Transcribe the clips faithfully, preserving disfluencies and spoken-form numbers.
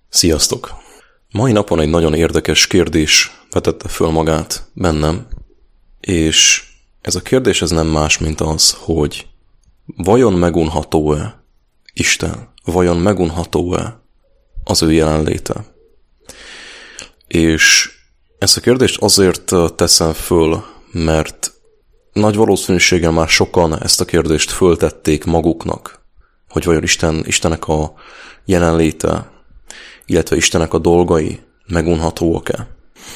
Sziasztok! Mai napon egy nagyon érdekes kérdés vetette föl magát bennem, és ez a kérdés ez nem más, mint az, hogy vajon megunható-e Isten? Vajon megunható-e az ő jelenléte? És ezt a kérdést azért teszem föl, mert nagy valószínűséggel már sokan ezt a kérdést föltették maguknak, hogy vajon Isten, Istennek a jelenléte, illetve Istennek a dolgai megunhatóak-e.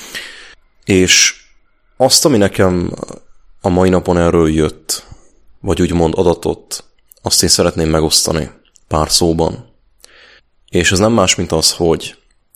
És azt, ami nekem a mai napon erről jött, vagy úgymond adatott, azt én szeretném megosztani pár szóban. És ez nem más, mint az, hogy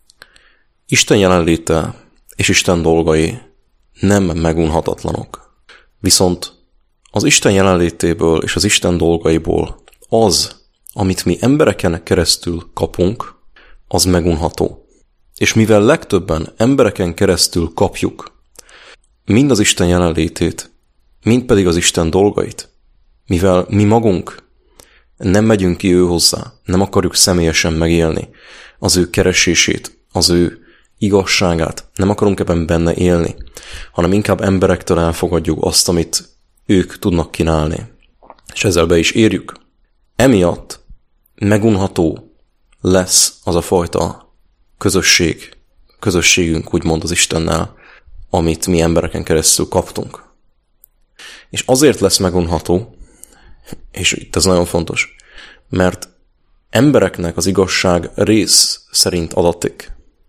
Isten jelenléte és Isten dolgai nem megunhatatlanok. Viszont az Isten jelenlétéből és az Isten dolgaiból az, amit mi embereken keresztül kapunk, az megunható. És mivel legtöbben embereken keresztül kapjuk mind az Isten jelenlétét, mind pedig az Isten dolgait, mivel mi magunk nem megyünk ki ő hozzá, nem akarjuk személyesen megélni az ő keresését, az ő igazságát, nem akarunk ebben benne élni, hanem inkább emberektől elfogadjuk azt, amit ők tudnak kínálni. És ezzel be is érjük. Emiatt megunható lesz az a fajta közösség, közösségünk úgymond az Istennel, amit mi embereken keresztül kaptunk. És azért lesz megunható, és itt ez nagyon fontos, mert embereknek az igazság rész szerint adatik.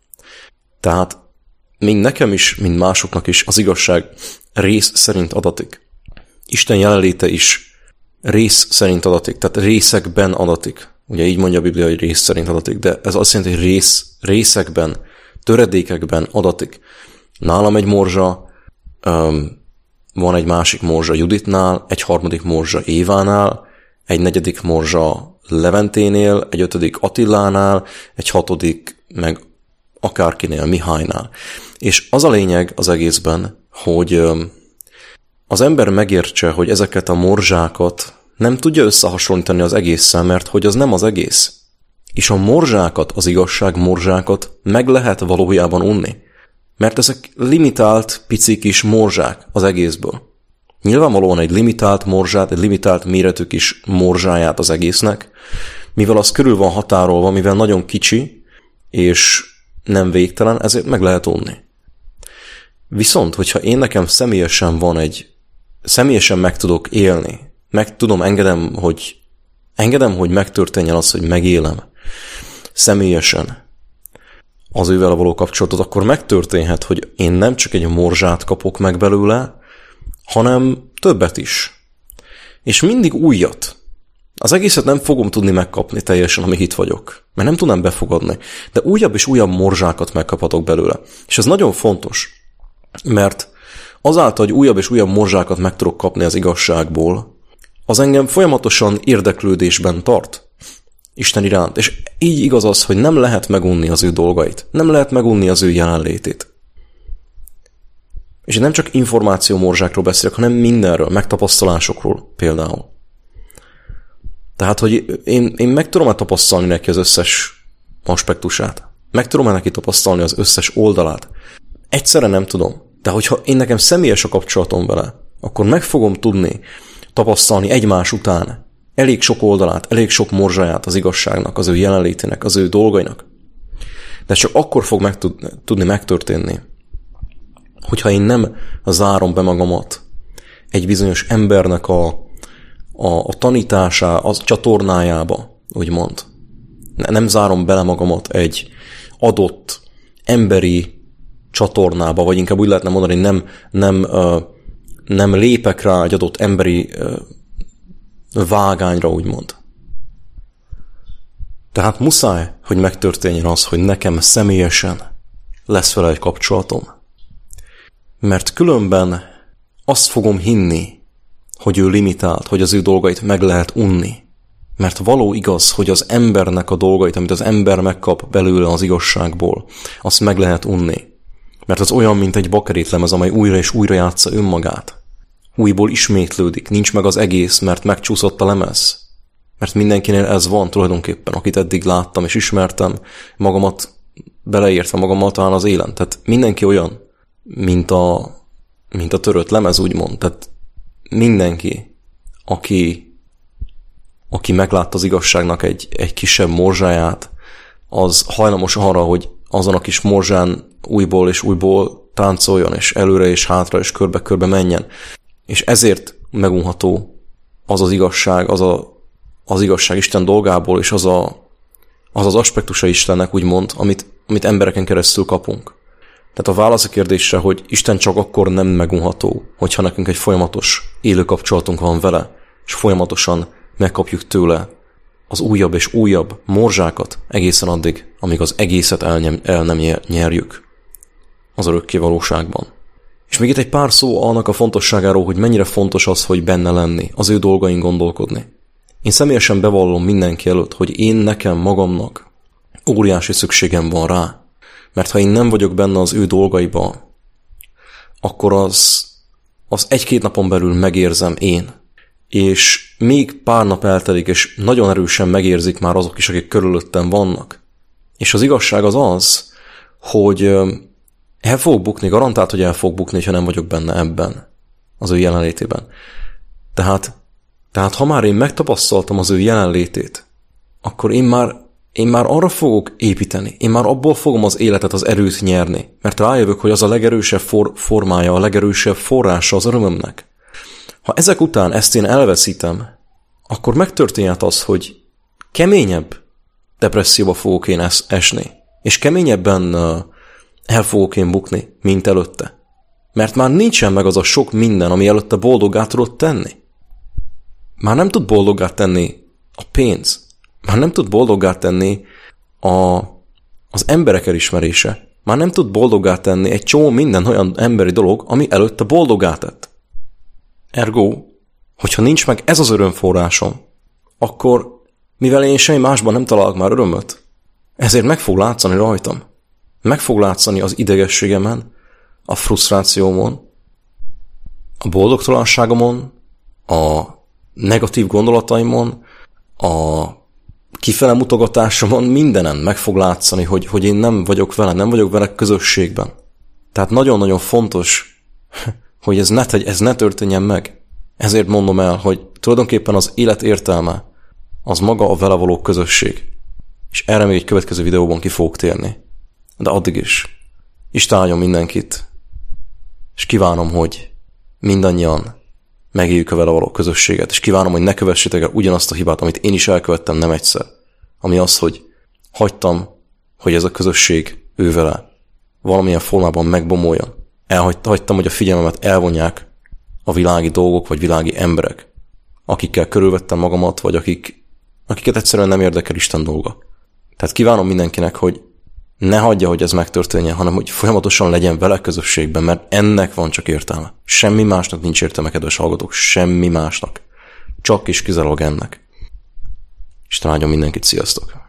Tehát mind nekem is, mind másoknak is az igazság rész szerint adatik. Isten jelenléte is rész szerint adatik, tehát részekben adatik. Ugye így mondja a Biblia, hogy rész szerint adatik, de ez azt jelenti, hogy rész, részekben, töredékekben adatik. Nálam egy morzsa, um, van egy másik morzsa Juditnál, egy harmadik morzsa Évánál, egy negyedik morzsa Leventénél, egy ötödik Attilánál, egy hatodik meg akárkinél, Mihálynál. És az a lényeg az egészben, hogy um, az ember megértse, hogy ezeket a morzsákat nem tudja összehasonlítani az egésszel, mert hogy az nem az egész. És a morzsákat, az igazság morzsákat meg lehet valójában unni. Mert ezek limitált, pici kis morzsák az egészből. Nyilvánvalóan egy limitált morzsát, egy limitált méretű kis morzsáját az egésznek, mivel az körül van határolva, mivel nagyon kicsi, és nem végtelen, ezért meg lehet unni. Viszont, hogyha én nekem személyesen van egy, személyesen meg tudok élni, meg tudom, engedem, hogy engedem, hogy megtörténjen az, hogy megélem személyesen az ővel való kapcsolatot, akkor megtörténhet, hogy én nem csak egy morzsát kapok meg belőle, hanem többet is. És mindig újat. Az egészet nem fogom tudni megkapni teljesen, amíg itt vagyok, mert nem tudnám befogadni. De újabb és újabb morzsákat megkaphatok belőle. És ez nagyon fontos, mert azáltal, hogy újabb és újabb morzsákat meg tudok kapni az igazságból, az engem folyamatosan érdeklődésben tart Isten iránt. És így igaz az, hogy nem lehet megunni az ő dolgait. Nem lehet megunni az ő jelenlétét. És nem csak információ morzsákról beszélek, hanem mindenről, megtapasztalásokról például. Tehát, hogy én, én meg tudom-e tapasztalni neki az összes aspektusát. Meg tudom-e neki tapasztalni az összes oldalát. Egyszerre nem tudom. De hogyha én nekem személyes a kapcsolatom vele, akkor meg fogom tudni tapasztalni egymás után elég sok oldalát, elég sok morzsáját az igazságnak, az ő jelenlétének, az ő dolgainak. De csak akkor fog megtud, tudni megtörténni, hogyha én nem zárom be magamat egy bizonyos embernek a, a, a tanításá, a csatornájába, úgymond. Nem zárom bele magamat egy adott emberi csatornába, vagy inkább úgy lehetne mondani, nem, nem, uh, nem lépek rá egy adott emberi uh, vágányra, úgymond. Tehát muszáj, hogy megtörténjen az, hogy nekem személyesen lesz vele egy kapcsolatom. Mert különben azt fogom hinni, hogy ő limitált, hogy az ő dolgait meg lehet unni. Mert való igaz, hogy az embernek a dolgait, amit az ember megkap belőle az igazságból, azt meg lehet unni. Mert az olyan, mint egy bakerétlemez, amely újra és újra játsza önmagát. Újból ismétlődik, nincs meg az egész, mert megcsúszott a lemez. Mert mindenkinél ez van tulajdonképpen, akit eddig láttam és ismertem, magamat beleértve magammal talán az élen. Tehát mindenki olyan, mint a, mint a törött lemez, úgymond. Tehát mindenki, aki, aki meglátta az igazságnak egy, egy kisebb morzsáját, az hajlamos arra, hogy azon a kis morzsán újból és újból táncoljon, és előre és hátra, és körbe-körbe menjen. És ezért megunható az az igazság, az a, az igazság Isten dolgából, és az a, az, az aspektusa Istennek, úgymond, amit, amit embereken keresztül kapunk. Tehát a válasz a kérdésre, hogy Isten csak akkor nem megunható, hogyha nekünk egy folyamatos élő kapcsolatunk van vele, és folyamatosan megkapjuk tőle az újabb és újabb morzsákat egészen addig, amíg az egészet el nem, el nem nyerjük az örökké valóságban. És még itt egy pár szó annak a fontosságáról, hogy mennyire fontos az, hogy benne lenni, az ő dolgain gondolkodni. Én személyesen bevallom mindenki előtt, hogy én nekem magamnak óriási szükségem van rá, mert ha én nem vagyok benne az ő dolgaiba, akkor az, az egy-két napon belül megérzem én. És még pár nap eltelik, és nagyon erősen megérzik már azok is, akik körülöttem vannak. És az igazság az az, hogy el fogok bukni, garantált, hogy el fogok bukni, ha nem vagyok benne ebben, az ő jelenlétében. Tehát, tehát ha már én megtapasztaltam az ő jelenlétét, akkor én már, én már arra fogok építeni, én már abból fogom az életet, az erőt nyerni, mert rájövök, hogy az a legerősebb for, formája, a legerősebb forrása az örömömnek. Ha ezek után ezt én elveszítem, akkor megtörténhet az, hogy keményebb depresszióba fogok én esni, és keményebben el fogok én bukni, mint előtte. Mert már nincsen meg az a sok minden, ami előtte boldoggá tudott tenni. Már nem tud boldoggá tenni a pénz, már nem tud boldoggá tenni a, az emberek elismerése, már nem tud boldoggá tenni egy csomó minden olyan emberi dolog, ami előtte boldoggá tett. Ergo, hogyha nincs meg ez az örömforrásom, akkor, mivel én semmi másban nem találok már örömöt, ezért meg fog látszani rajtam. Meg fog látszani az idegességemen, a frusztrációmon, a boldogtalanságomon, a negatív gondolataimon, a kifele mutogatásomon, mindenen meg fog látszani, hogy, hogy én nem vagyok vele, nem vagyok vele közösségben. Tehát nagyon-nagyon fontos, hogy ez ne, ez ne történjen meg. Ezért mondom el, hogy tulajdonképpen az élet értelme az maga a vele való közösség. És erre még egy következő videóban ki fogok térni. De addig is. Isten áldjon mindenkit. És kívánom, hogy mindannyian megéljük a vele való közösséget. És kívánom, hogy ne kövessétek el ugyanazt a hibát, amit én is elkövettem nem egyszer. Ami az, hogy hagytam, hogy ez a közösség ő vele valamilyen formában megbomoljon. Elhagytam, hogy a figyelmemet elvonják a világi dolgok, vagy világi emberek, akikkel körülvettem magamat, vagy akik, akiket egyszerűen nem érdekel Isten dolga. Tehát kívánom mindenkinek, hogy ne hagyja, hogy ez megtörténjen, hanem hogy folyamatosan legyen vele közösségben, mert ennek van csak értelme. Semmi másnak nincs értelme, kedves hallgatók, semmi másnak. Csak és kizárólag ennek. Isten áldjon mindenkit, sziasztok!